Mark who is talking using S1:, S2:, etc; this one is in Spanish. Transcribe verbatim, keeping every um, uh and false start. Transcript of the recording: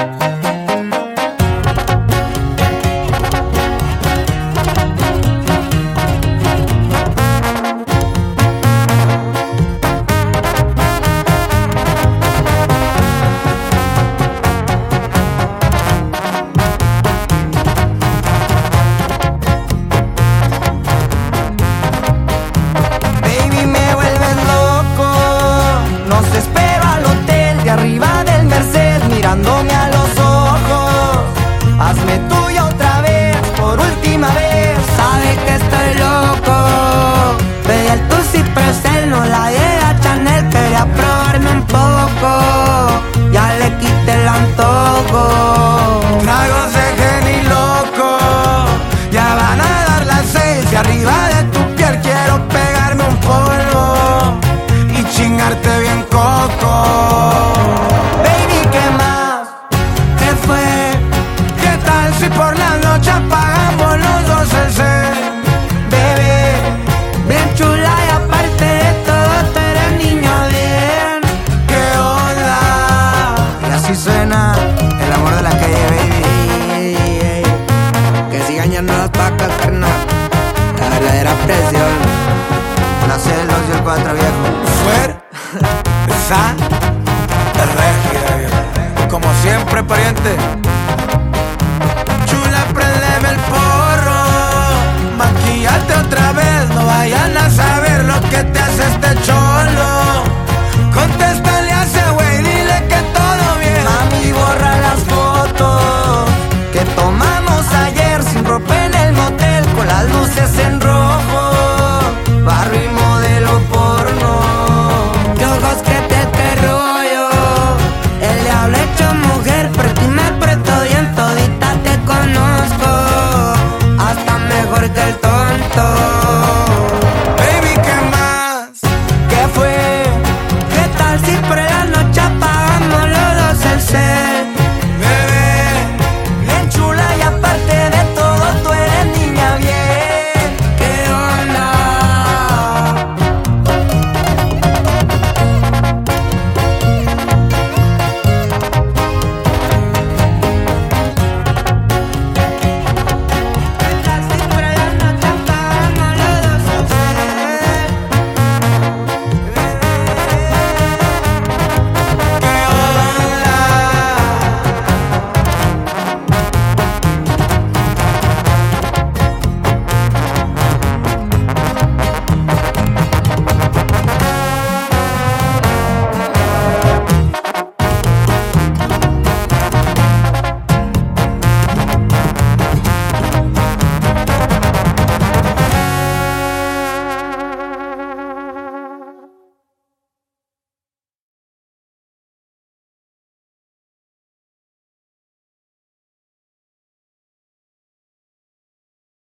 S1: Hazme tuya otra vez, por última vez.
S2: Sabes que estoy loco, pedí el Tusi pero él no la llega Chanel. Quería probarme un poco, ya le quité el antojo.
S1: Tragos de Henny loco, ya van a dar las seis. Y arriba de tu piel quiero pegarme un polvo y chingarte bien coco. Baby, ¿qué más?
S2: ¿Qué fue?
S1: Si por la noche apagamos los dos el cel,
S2: bebé, bien chula y aparte de todo tú eres niño bien.
S1: ¿qué onda? Y así suena el amor de la calle, baby.
S2: Ey, ey, ey. Que sigan ya no las vacas, carnal. La verdadera presión.
S1: La C, el dos y el cuatro, viejo. Fuer, esa, el regio, viejo. Como siempre, pariente. Chula, prendeme el porro, maquillate otra vez, no vayan a